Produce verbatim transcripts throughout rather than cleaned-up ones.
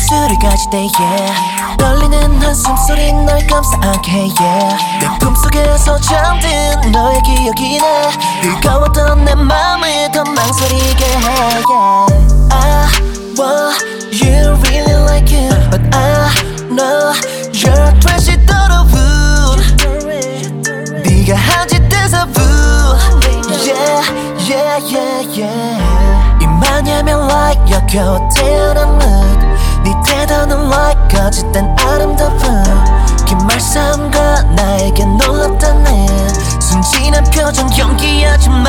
입술을 가질 때 yeah. 떨리는 한숨 소리 널 감싸 안게 yeah. 내 품속에서 잠든 너의 기억이 나 뜨거웠던 내 맘을 더 망설이게 해 yeah. I want you really like it but I know you're a trashy 더러운 네가 한 짓 대사부 yeah yeah yeah yeah 이마냐면 like 역겨워 태어난 mood 네 태도는 like 거짓된 아름다움 긴 말싸움과 나에게 놀랍다는 순진한 표정 연기하지마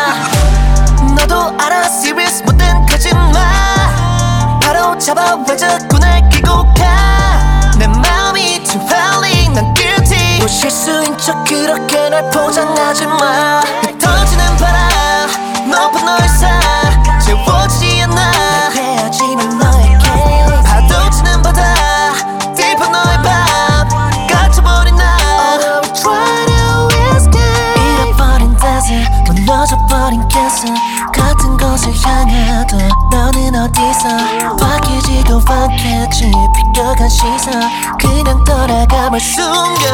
너도 알아 serious 못된 거짓말 바로 잡아 왜 자꾸 날 끼고 가 내 마음이 too violent 난 guilty 뭐 실수인 척 그렇게 날 포장하지마 흩어지는 바람 높은 너의 산 채워지지 않아 날 헤어지는 너에게 파도치는 바다 딥한 너의 밤 갇혀버린 나 Although we try to escape 잃어버린 desert 무너져버린 castle 같은 곳을 향하도 너는 어디서 바뀌지도 않겠지 비껴간 시선 그냥 돌아감을 숨겨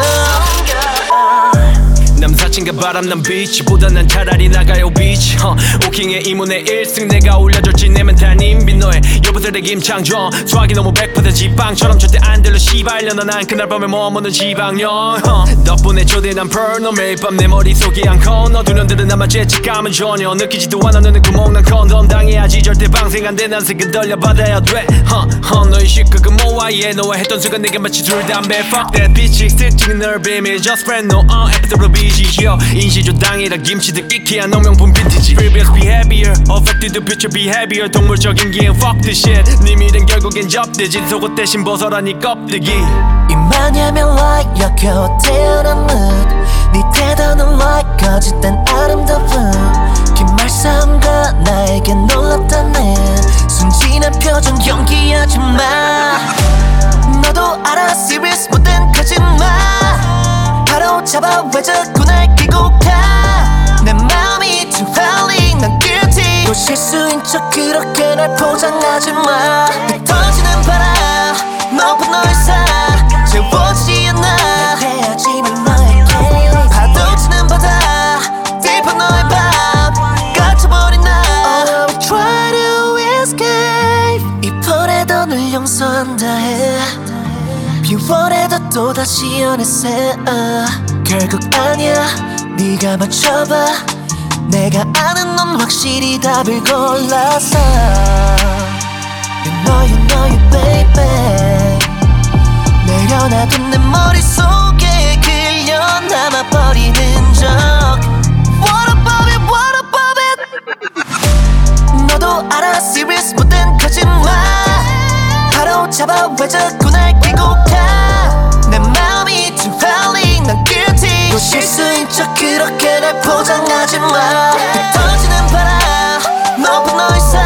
남사친과 바람난 비치보다 난 차라리 나가요 비치 uh, 오킹의 이문의 일승 내가 올려줄지 내면 단인빈 너의 여보들의 김창정 수학이 너무 백 퍼센트 지방처럼 절대 안 들려 시발려 난 그날 밤에 머무는 지방령 uh, 덕분에 초대난 pearl 너 매일 밤 내 머릿속이 한컨 너 두년들은 나만 죄책감은 전혀 느끼지도 않아 너는 구멍 난 컨덤 당해야지 절대 방생 안돼 난 색은 돌려받아야 돼 uh, uh, 너의 시각은 모아 yeah 너와 했던 순간 내게 마치 술 담배 fuck that bitch 스틱 널 비밀 just friend no uh, 에피소드 비지요 인시조당이라 김치들 이케아 농명품 빈티지 Previous behavior affected the future behavior 동물적인 기행 fuck this shit 네 미래는 결국엔 접대지 속옷 대신 벗어라니 껍데기 이마냐면 like 역겨워 태어난 mood 네 태도는 like 거짓된 아름다움 긴 말싸움과 나에게 놀랍다는 순진한 표정 연기하지마 너도 알아 serious 못된 거짓말 바로 잡아 왜 자꾸 날 끼고 가 내 마음이 too violent 난 guilty 뭐 실수인 척 그렇게 날 포장하지마 흩어지는 바람 높은 너의 산 채워지지 않아 날 헤어지는 너에게 파도치는 바다 딥한 너의 밤 갇혀버린 나 Although we try to escape 이 불에도 널 용서한다 해 비워내도 또다시 어느새 uh. 결국 아니야 네가 맞춰봐 내가 아는 넌 확실히 답을 골랐어 You know you know you baby 내려놔둔 내 머릿속에 그려 남아버리는 적 What about it what about it 너도 알아 serious 못된 거짓말 바로 잡아 왜 자꾸 날 끼고 가내 마음이 too violent 난 guilty 또 실수인 척 그렇게 날 포장하지마 흩어지는 바람 높은 너의 산